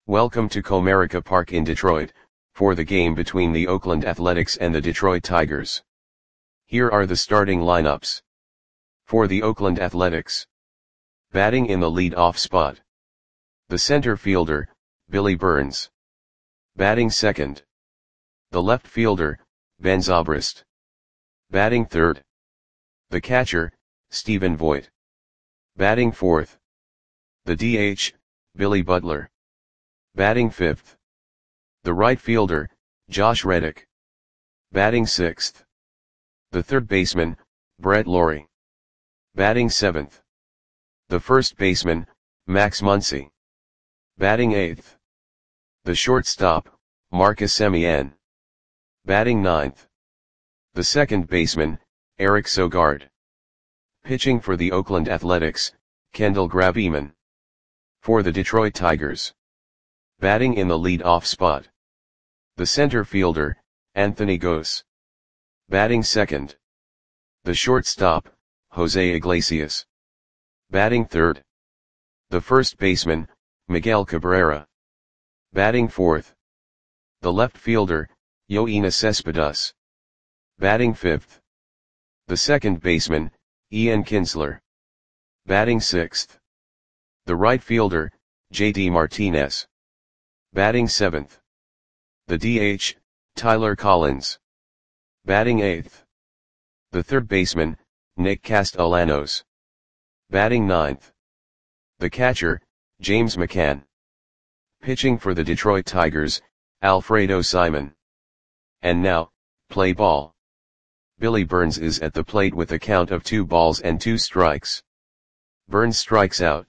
Welcome to Comerica Park in Detroit, for the game between the Oakland Athletics and the Detroit Tigers. Here are the starting lineups. For the Oakland Athletics. Batting in the lead-off spot. The center fielder, Billy Burns. Batting second. The left fielder, Ben Zobrist. Batting third. The catcher, Stephen Vogt. Batting fourth. The DH, Billy Butler. Batting fifth. The right fielder, Josh Reddick. Batting sixth. The third baseman, Brett Lawrie. Batting seventh. The first baseman, Max Muncy. Batting eighth. The shortstop, Marcus Semien. Batting ninth. The second baseman, Eric Sogard. Pitching for the Oakland Athletics, Kendall Graveman. For the Detroit Tigers. Batting in the lead-off spot. The center fielder, Anthony Gose. Batting second. The shortstop, Jose Iglesias. Batting third. The first baseman, Miguel Cabrera. Batting fourth. The left fielder, Yoenis Cespedes. Batting fifth. The second baseman, Ian Kinsler. Batting sixth. The right fielder, J.D. Martinez. Batting seventh. The DH, Tyler Collins. Batting eighth. The third baseman, Nick Castellanos. Batting ninth. The catcher, James McCann. Pitching for the Detroit Tigers, Alfredo Simon. And now, play ball. Billy Burns is at the plate with a count of 2 balls and 2 strikes. Burns strikes out.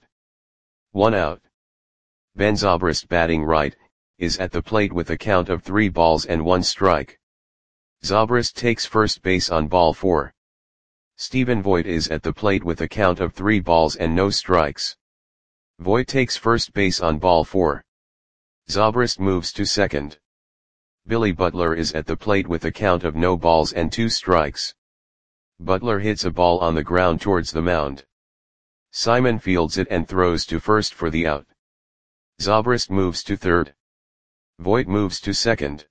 1 out. Ben Zobrist, batting right, is at the plate with a count of 3 balls and 1 strike. Zobrist takes first base on ball 4. Stephen Vogt is at the plate with a count of 3 balls and no strikes. Vogt takes first base on ball 4. Zobrist moves to second. Billy Butler is at the plate with a count of no balls and 2 strikes. Butler hits a ball on the ground towards the mound. Simon fields it and throws to first for the out. Zobrist moves to third. Vogt moves to second.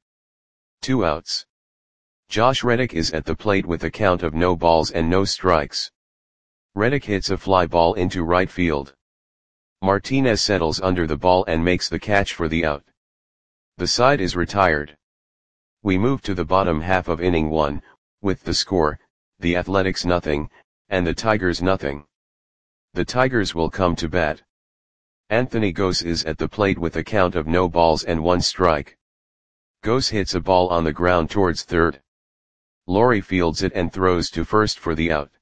2 outs. Josh Reddick is at the plate with a count of no balls and no strikes. Reddick hits a fly ball into right field. Martinez settles under the ball and makes the catch for the out. The side is retired. We move to the bottom half of inning 1, with the score, the Athletics 0, and the Tigers 0. The Tigers will come to bat. Anthony Gose is at the plate with a count of no balls and 1 strike. Gose hits a ball on the ground towards third. Lawrie fields it and throws to first for the out.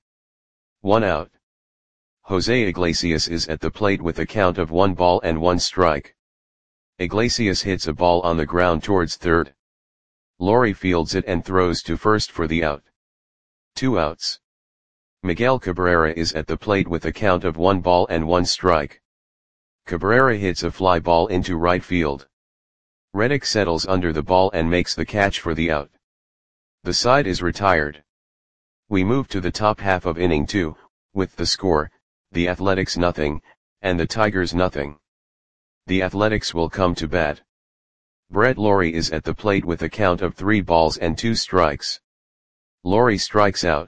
1 out. Jose Iglesias is at the plate with a count of 1 ball and 1 strike. Iglesias hits a ball on the ground towards third. Lawrie fields it and throws to first for the out. 2 outs. Miguel Cabrera is at the plate with a count of 1 ball and 1 strike. Cabrera hits a fly ball into right field. Reddick settles under the ball and makes the catch for the out. The side is retired. We move to the top half of inning 2, with the score, the Athletics 0, and the Tigers 0. The Athletics will come to bat. Brett Lawrie is at the plate with a count of 3 balls and 2 strikes. Lawrie strikes out.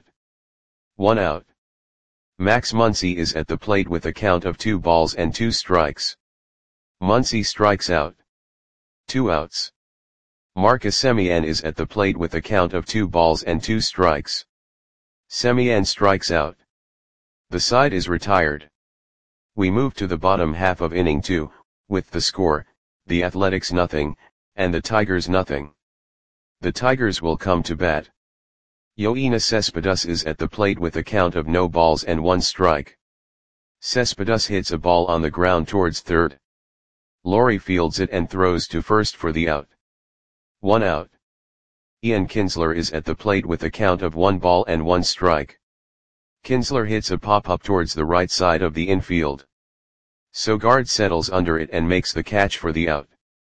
1 out. Max Muncy is at the plate with a count of 2 balls and 2 strikes. Muncy strikes out. 2 outs. Marcus Semien is at the plate with a count of 2 balls and 2 strikes. Semien strikes out. The side is retired. We move to the bottom half of inning 2, with the score, the Athletics 0, and the Tigers 0. The Tigers will come to bat. Yoenis Cespedes is at the plate with a count of no balls and 1 strike. Cespedes hits a ball on the ground towards third. Lawrie fields it and throws to first for the out. 1 out. Ian Kinsler is at the plate with a count of 1 ball and 1 strike. Kinsler hits a pop-up towards the right side of the infield. Sogard settles under it and makes the catch for the out.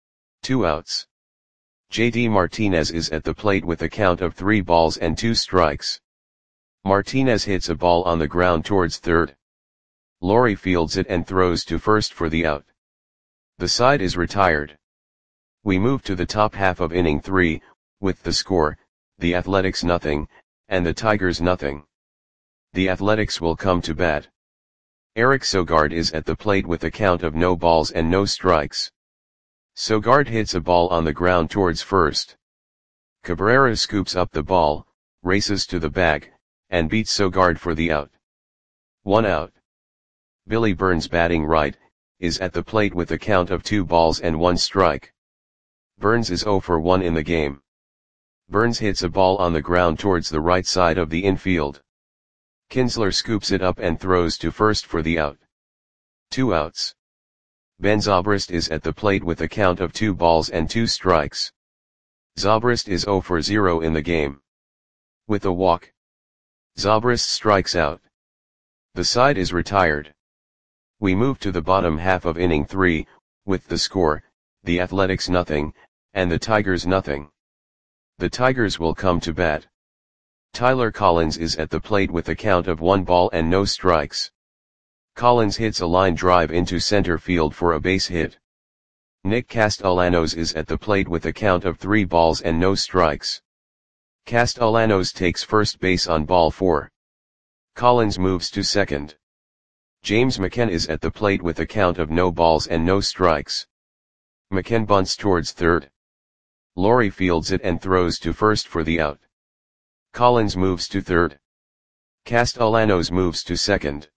2 outs. J.D. Martinez is at the plate with a count of 3 balls and 2 strikes. Martinez hits a ball on the ground towards third. Lawrie fields it and throws to first for the out. The side is retired. We move to the top half of inning 3, with the score, the Athletics nothing, and the Tigers nothing. The Athletics will come to bat. Eric Sogard is at the plate with a count of no balls and no strikes. Sogard hits a ball on the ground towards first. Cabrera scoops up the ball, races to the bag, and beats Sogard for the out. 1 out. Billy Burns, batting right, is at the plate with a count of 2 balls and 1 strike. Burns is 0 for 1 in the game. Burns hits a ball on the ground towards the right side of the infield. Kinsler scoops it up and throws to first for the out. 2 outs. Ben Zobrist is at the plate with a count of 2 balls and 2 strikes. Zobrist is 0 for 0 in the game. With a walk, Zobrist strikes out. The side is retired. We move to the bottom half of inning 3, with the score, the Athletics nothing, and the Tigers nothing. The Tigers will come to bat. Tyler Collins is at the plate with a count of 1 ball and no strikes. Collins hits a line drive into center field for a base hit. Nick Castellanos is at the plate with a count of 3 balls and no strikes. Castellanos takes first base on ball 4. Collins moves to second. James McCann is at the plate with a count of no balls and no strikes. McCann bunts towards third. Laurie fields it and throws to first for the out. Collins moves to third. Castellanos moves to second.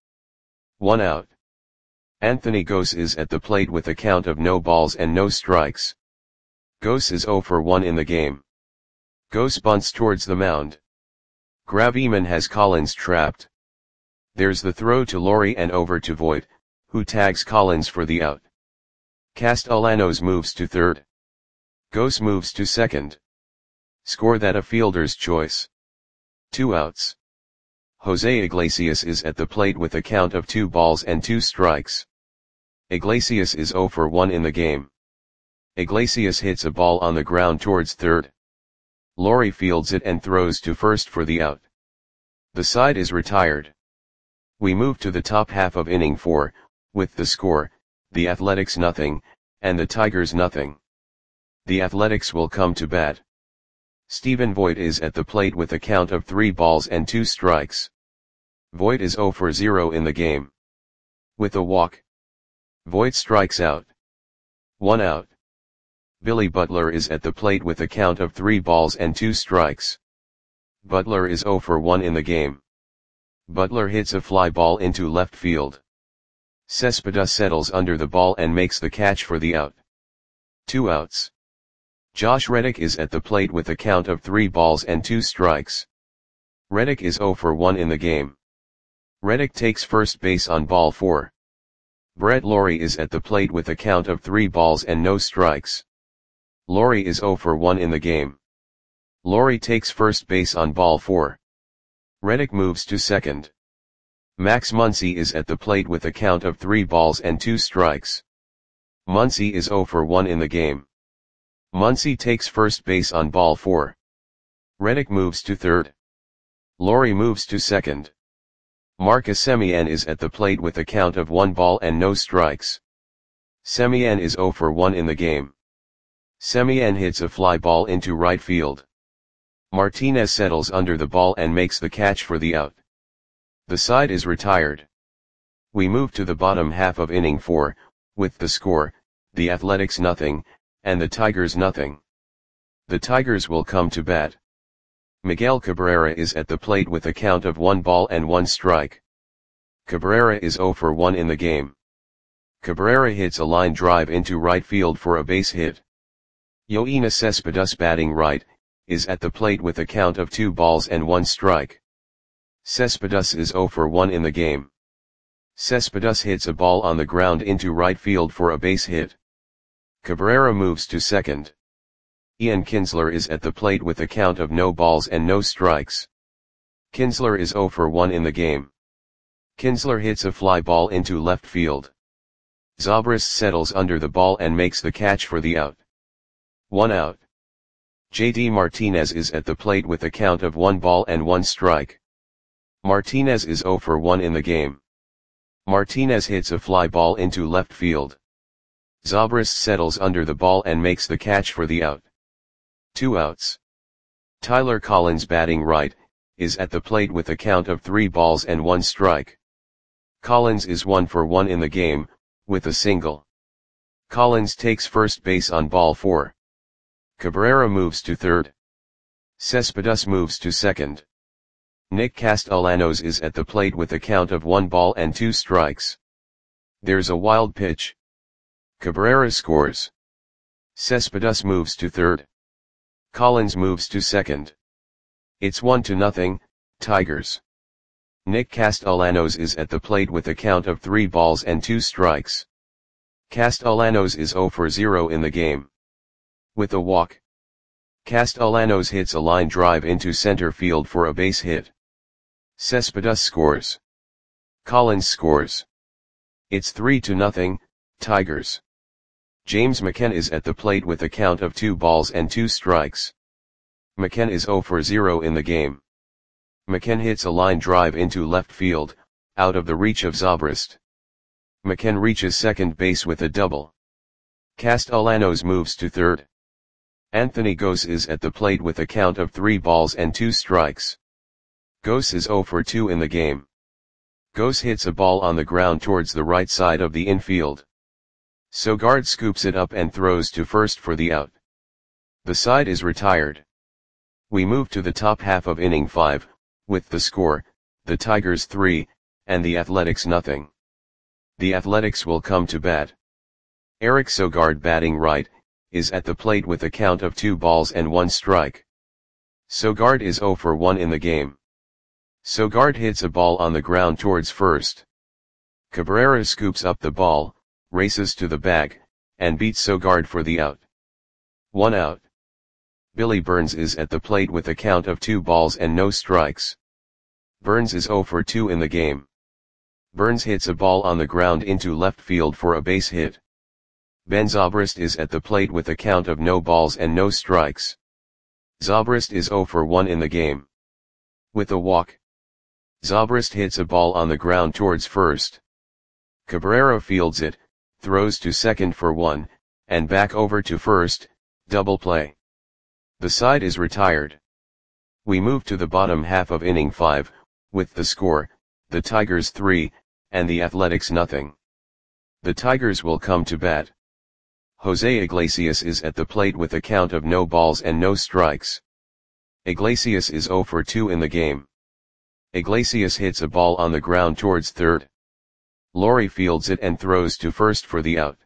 1 out. Anthony Gose is at the plate with a count of no balls and no strikes. Gose is 0 for 1 in the game. Gose bunts towards the mound. Graveman has Collins trapped. There's the throw to Laurie and over to Voit, who tags Collins for the out. Castellanos moves to third. Gose moves to second. Score that a fielder's choice. 2 outs. Jose Iglesias is at the plate with a count of 2 balls and 2 strikes. Iglesias is 0 for 1 in the game. Iglesias hits a ball on the ground towards third. Laurie fields it and throws to first for the out. The side is retired. We move to the top half of inning 4, with the score, the Athletics nothing, and the Tigers nothing. The Athletics will come to bat. Stephen Voit is at the plate with a count of 3 balls and 2 strikes. Voit is 0 for 0 in the game. With a walk, Voit strikes out. 1 out. Billy Butler is at the plate with a count of 3 balls and 2 strikes. Butler is 0 for 1 in the game. Butler hits a fly ball into left field. Cespedes settles under the ball and makes the catch for the out. 2 outs. Josh Reddick is at the plate with a count of 3 balls and 2 strikes. Reddick is 0 for 1 in the game. Reddick takes first base on ball 4. Brett Laurie is at the plate with a count of 3 balls and no strikes. Laurie is 0 for 1 in the game. Laurie takes first base on ball 4. Reddick moves to second. Max Muncy is at the plate with a count of 3 balls and 2 strikes. Muncy is 0 for 1 in the game. Muncy takes first base on ball 4. Reddick moves to third. Laurie moves to second. Marcus Semien is at the plate with a count of 1 ball and no strikes. Semien is 0 for 1 in the game. Semien hits a fly ball into right field. Martinez settles under the ball and makes the catch for the out. The side is retired. We move to the bottom half of inning 4, with the score, the Athletics nothing, and the Tigers nothing. The Tigers will come to bat. Miguel Cabrera is at the plate with a count of 1 ball and 1 strike. Cabrera is 0 for 1 in the game. Cabrera hits a line drive into right field for a base hit. Yoenis Cespedes, batting right, is at the plate with a count of 2 balls and 1 strike. Cespedes is 0 for 1 in the game. Cespedes hits a ball on the ground into right field for a base hit. Cabrera moves to second. Ian Kinsler is at the plate with a count of no balls and no strikes. Kinsler is 0 for 1 in the game. Kinsler hits a fly ball into left field. Zobrist settles under the ball and makes the catch for the out. 1 out. JD Martinez is at the plate with a count of 1 ball and 1 strike. Martinez is 0 for 1 in the game. Martinez hits a fly ball into left field. Zobrist settles under the ball and makes the catch for the out. 2 outs. Tyler Collins batting right, is at the plate with a count of 3 balls and 1 strike. Collins is 1 for 1 in the game, with a single. Collins takes first base on ball 4. Cabrera moves to third. Cespedes moves to second. Nick Castellanos is at the plate with a count of 1 ball and 2 strikes. There's a wild pitch. Cabrera scores. Cespedes moves to third. Collins moves to second. It's 1-0, Tigers. Nick Castellanos is at the plate with a count of 3 balls and 2 strikes. Castellanos is 0 for 0 in the game. With a walk. Castellanos hits a line drive into center field for a base hit. Cespedes scores. Collins scores. It's 3-0, Tigers. James McCann is at the plate with a count of 2 balls and 2 strikes. McCann is 0 for 0 in the game. McCann hits a line drive into left field, out of the reach of Zobrist. McCann reaches second base with a double. Castellanos moves to third. Anthony Gose is at the plate with a count of 3 balls and 2 strikes. Gose is 0 for 2 in the game. Gose hits a ball on the ground towards the right side of the infield. Sogard scoops it up and throws to first for the out. The side is retired. We move to the top half of inning 5, with the score, the Tigers 3, and the Athletics 0. The Athletics will come to bat. Eric Sogard batting right, is at the plate with a count of 2 balls and 1 strike. Sogard is 0 for 1 in the game. Sogard hits a ball on the ground towards first. Cabrera scoops up the ball, races to the bag, and beats Sogard for the out. 1 out. Billy Burns is at the plate with a count of 2 balls and no strikes. Burns is 0 for 2 in the game. Burns hits a ball on the ground into left field for a base hit. Ben Zobrist is at the plate with a count of no balls and no strikes. Zobrist is 0 for 1 in the game. With a walk. Zobrist hits a ball on the ground towards first. Cabrera fields it, throws to second for 1, and back over to first, double play. The side is retired. We move to the bottom half of inning 5, with the score, the Tigers 3, and the Athletics 0. The Tigers will come to bat. Jose Iglesias is at the plate with a count of no balls and no strikes. Iglesias is 0 for 2 in the game. Iglesias hits a ball on the ground towards third. Laurie fields it and throws to first for the out.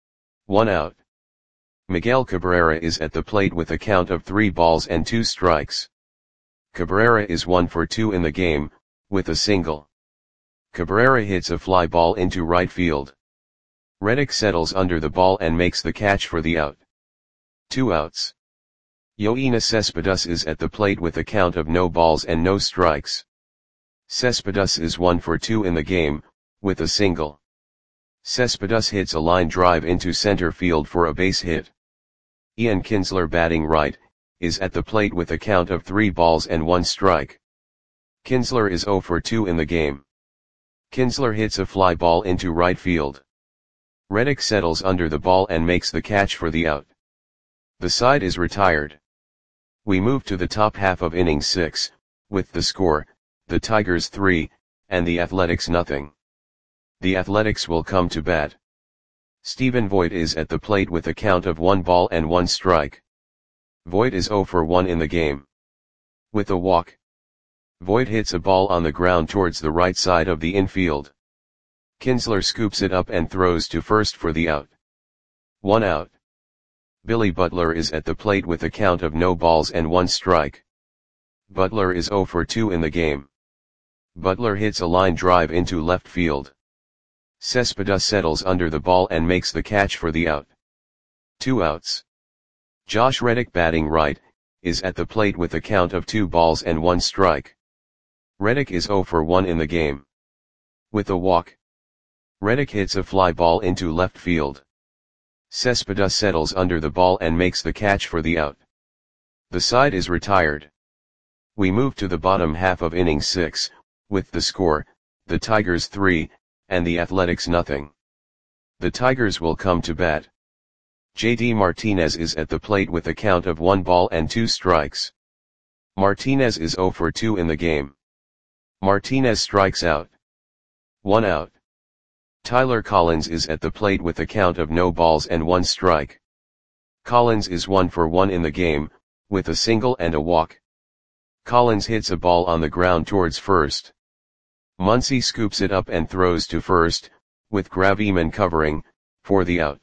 1 out. Miguel Cabrera is at the plate with a count of 3 balls and 2 strikes. Cabrera is 1 for 2 in the game, with a single. Cabrera hits a fly ball into right field. Reddick settles under the ball and makes the catch for the out. 2 outs. Yoenis Cespedes is at the plate with a count of no balls and no strikes. Cespedes is 1 for 2 in the game, with a single. Cespedes hits a line drive into center field for a base hit. Ian Kinsler batting right, is at the plate with a count of 3 balls and 1 strike. Kinsler is 0 for 2 in the game. Kinsler hits a fly ball into right field. Reddick settles under the ball and makes the catch for the out. The side is retired. We move to the top half of inning 6, with the score, the Tigers 3, and the Athletics 0. The Athletics will come to bat. Stephen Voigt is at the plate with a count of 1 ball and 1 strike. Voigt is 0 for 1 in the game. With a walk. Voigt hits a ball on the ground towards the right side of the infield. Kinsler scoops it up and throws to first for the out. 1 out. Billy Butler is at the plate with a count of no balls and 1 strike. Butler is 0 for 2 in the game. Butler hits a line drive into left field. Cespedes settles under the ball and makes the catch for the out. 2 outs. Josh Reddick batting right, is at the plate with a count of 2 balls and 1 strike. Reddick is 0 for 1 in the game. With a walk. Reddick hits a fly ball into left field. Cespedes settles under the ball and makes the catch for the out. The side is retired. We move to the bottom half of inning 6, with the score, the Tigers 3, and the Athletics 0. The Tigers will come to bat. JD Martinez is at the plate with a count of 1 ball and 2 strikes. Martinez is 0 for 2 in the game. Martinez strikes out. 1 out. Tyler Collins is at the plate with a count of no balls and 1 strike. Collins is 1 for 1 in the game, with a single and a walk. Collins hits a ball on the ground towards first. Muncy scoops it up and throws to first, with Graveman covering, for the out.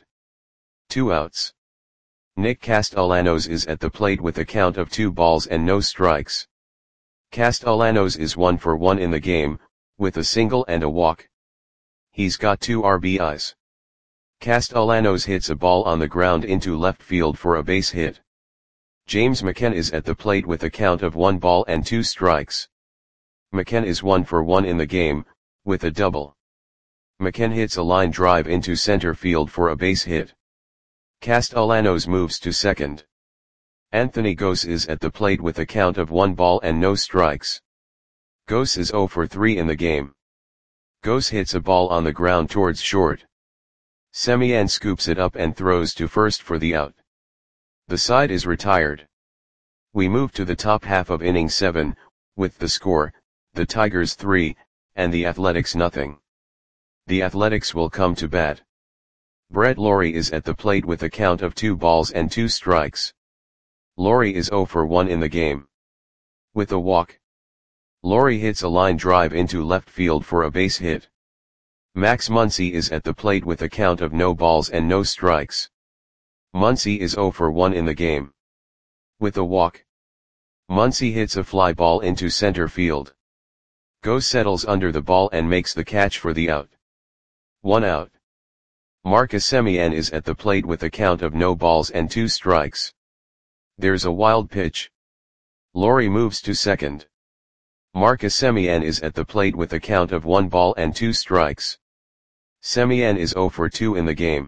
2 outs. Nick Castellanos is at the plate with a count of 2 balls and no strikes. Castellanos is 1 for 1 in the game, with a single and a walk. He's got 2 RBIs. Castellanos hits a ball on the ground into left field for a base hit. James McCann is at the plate with a count of 1 ball and 2 strikes. McCann is 1 for 1 in the game, with a double. McCann hits a line drive into center field for a base hit. Castellanos moves to second. Anthony Gose is at the plate with a count of 1 ball and no strikes. Gose is 0 for 3 in the game. Gose hits a ball on the ground towards short. Semien scoops it up and throws to first for the out. The side is retired. We move to the top half of inning 7, with the score, the Tigers 3, and the Athletics nothing. The Athletics will come to bat. Brett Lawrie is at the plate with a count of 2 balls and 2 strikes. Lawrie is 0 for 1 in the game. With a walk. Lawrie hits a line drive into left field for a base hit. Max Muncy is at the plate with a count of no balls and no strikes. Muncy is 0 for 1 in the game. With a walk. Muncy hits a fly ball into center field. Gose settles under the ball and makes the catch for the out. 1 out. Marcus Semien is at the plate with a count of no balls and 2 strikes. There's a wild pitch. Lawrie moves to second. Marcus Semien is at the plate with a count of 1 ball and 2 strikes. Semien is 0 for 2 in the game.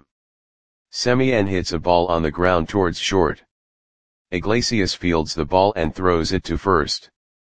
Semien hits a ball on the ground towards short. Iglesias fields the ball and throws it to first.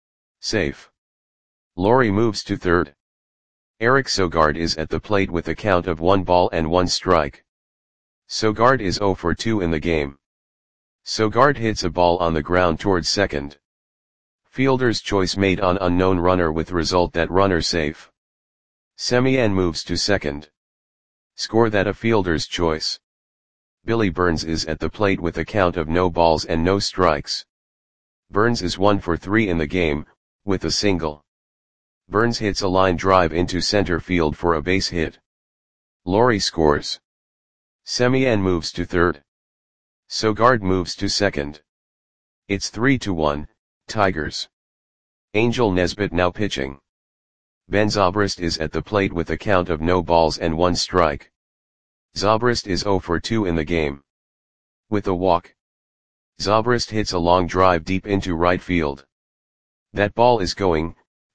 Safe. Lawrie moves to third. Eric Sogard is at the plate with a count of 1 ball and 1 strike. Sogard is 0 for 2 in the game. Sogard hits a ball on the ground towards second. Fielder's choice made on unknown runner with result that runner safe. Semien moves to second. Score that a fielder's choice. Billy Burns is at the plate with a count of no balls and no strikes. Burns is 1 for 3 in the game, with a single. Burns hits a line drive into center field for a base hit. Lawrie scores. Semien moves to third. Sogard moves to second. It's 3-1, Tigers. Angel Nesbitt now pitching. Ben Zobrist is at the plate with a count of no balls and 1 strike. Zobrist is 0 for 2 in the game. With a walk. Zobrist hits a long drive deep into right field. That ball is gone.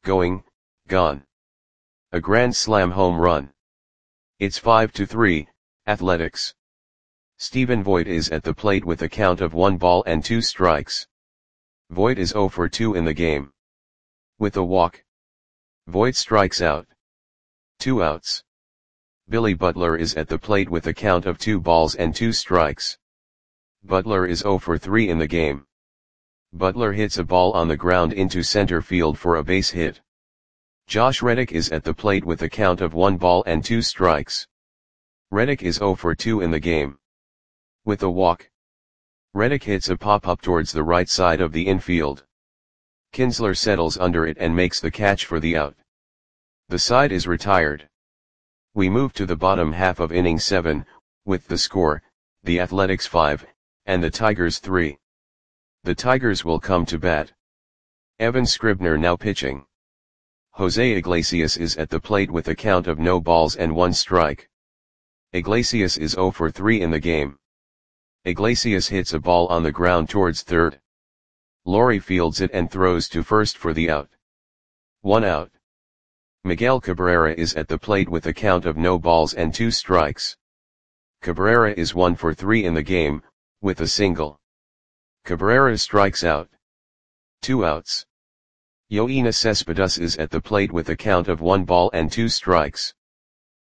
A grand slam home run. It's 5-3, Athletics. Stephen Voit is at the plate with a count of 1 ball and 2 strikes. Voit is 0 for 2 in the game. With a walk. Voit strikes out. 2 outs. Billy Butler is at the plate with a count of 2 balls and 2 strikes. Butler is 0 for 3 in the game. Butler hits a ball on the ground into center field for a base hit. Josh Reddick is at the plate with a count of 1 ball and 2 strikes. Reddick is 0 for 2 in the game. With a walk. Reddick hits a pop-up towards the right side of the infield. Kinsler settles under it and makes the catch for the out. The side is retired. We move to the bottom half of inning 7, with the score, the Athletics 5, and the Tigers 3. The Tigers will come to bat. Evan Scribner now pitching. Jose Iglesias is at the plate with a count of no balls and 1 strike. Iglesias is 0 for 3 in the game. Iglesias hits a ball on the ground towards third. Lawrie fields it and throws to first for the out. 1 out. Miguel Cabrera is at the plate with a count of no balls and 2 strikes. Cabrera is 1 for 3 in the game, with a single. Cabrera strikes out. 2 outs. Yoenis Cespedes is at the plate with a count of 1 ball and 2 strikes.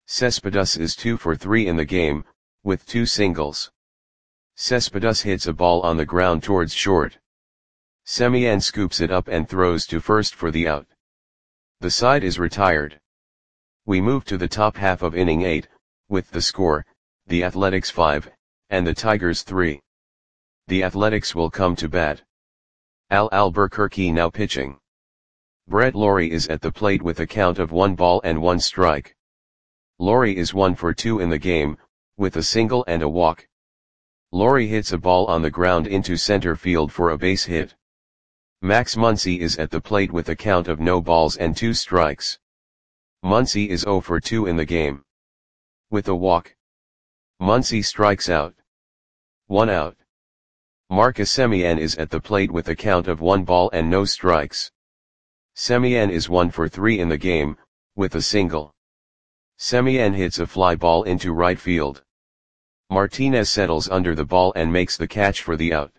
Cespedes is 2 for 3 in the game, with 2 singles. Cespedes hits a ball on the ground towards short. Semien scoops it up and throws to first for the out. The side is retired. We move to the top half of inning 8, with the score, the Athletics 5, and the Tigers 3. The Athletics will come to bat. Al Albuquerque now pitching. Brett Lawrie is at the plate with a count of 1 ball and 1 strike. Lawrie is 1 for 2 in the game, with a single and a walk. Lawrie hits a ball on the ground into center field for a base hit. Max Muncy is at the plate with a count of no balls and 2 strikes. Muncy is 0 for 2 in the game. With a walk, Muncy strikes out. 1 out. Marcus Semien is at the plate with a count of 1 ball and no strikes. Semien is 1 for 3 in the game, with a single. Semien hits a fly ball into right field. Martinez settles under the ball and makes the catch for the out.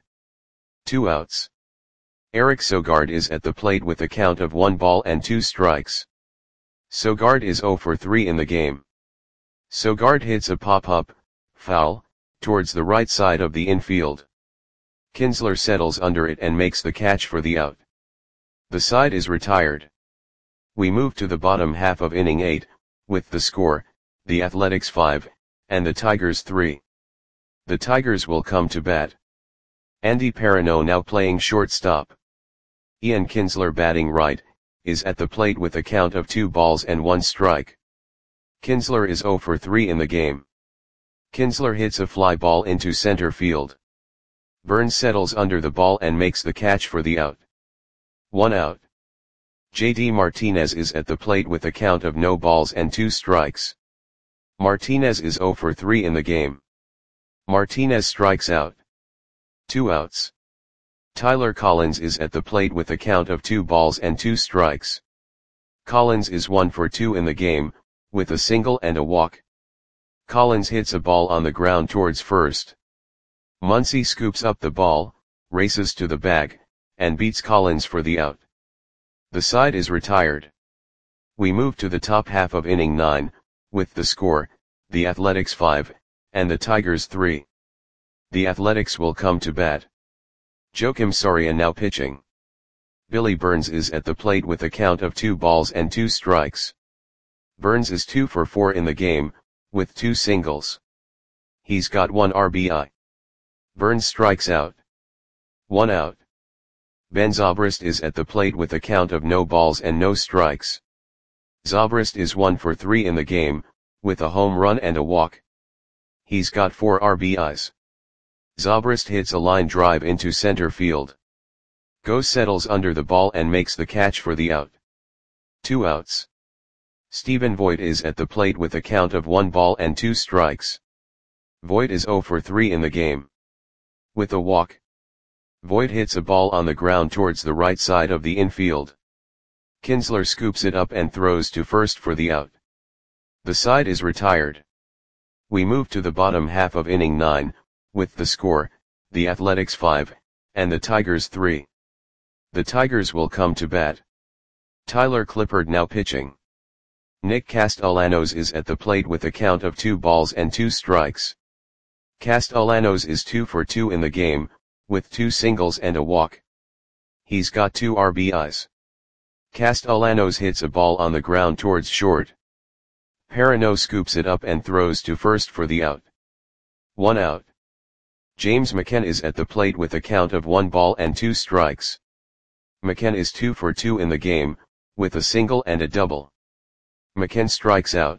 2 outs. Eric Sogard is at the plate with a count of 1 ball and 2 strikes. Sogard is 0 for 3 in the game. Sogard hits a pop-up, foul, towards the right side of the infield. Kinsler settles under it and makes the catch for the out. The side is retired. We move to the bottom half of inning 8, with the score, the Athletics 5, and the Tigers 3. The Tigers will come to bat. Andy Perino now playing shortstop. Ian Kinsler batting right, is at the plate with a count of 2 balls and 1 strike. Kinsler is 0 for 3 in the game. Kinsler hits a fly ball into center field. Burns settles under the ball and makes the catch for the out. 1 out. JD Martinez is at the plate with a count of no balls and 2 strikes. Martinez is 0 for 3 in the game. Martinez strikes out. 2 outs. Tyler Collins is at the plate with a count of 2 balls and 2 strikes. Collins is 1 for 2 in the game, with a single and a walk. Collins hits a ball on the ground towards first. Muncy scoops up the ball, races to the bag, and beats Collins for the out. The side is retired. We move to the top half of inning 9, with the score, the Athletics 5, and the Tigers 3. The Athletics will come to bat. Joakim Soria now pitching. Billy Burns is at the plate with a count of 2 balls and 2 strikes. Burns is 2 for 4 in the game, with 2 singles. He's got 1 RBI. Burns strikes out. 1 out. Ben Zobrist is at the plate with a count of no balls and no strikes. Zobrist is 1 for 3 in the game, with a home run and a walk. He's got 4 RBIs. Zobrist hits a line drive into center field. Gose settles under the ball and makes the catch for the out. 2 outs. Stephen Voigt is at the plate with a count of 1 ball and 2 strikes. Voigt is 0 for 3 in the game. With a walk, Voigt hits a ball on the ground towards the right side of the infield. Kinsler scoops it up and throws to first for the out. The side is retired. We move to the bottom half of inning 9, with the score, the Athletics 5, and the Tigers 3. The Tigers will come to bat. Tyler Clippard now pitching. Nick Castellanos is at the plate with a count of 2 balls and 2 strikes. Castellanos is 2 for 2 in the game, with 2 singles and a walk. He's got 2 RBIs. Castellanos hits a ball on the ground towards short. Perino scoops it up and throws to first for the out. 1 out. James McCann is at the plate with a count of 1 ball and 2 strikes. McCann is 2 for 2 in the game, with a single and a double. McCann strikes out.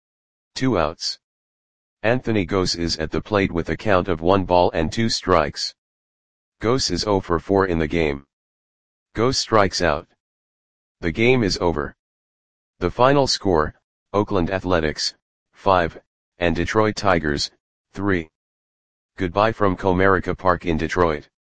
2 outs. Anthony Gose is at the plate with a count of 1 ball and 2 strikes. Gose is 0 for 4 in the game. Gose strikes out. The game is over. The final score, Oakland Athletics, 5, and Detroit Tigers, 3. Goodbye from Comerica Park in Detroit.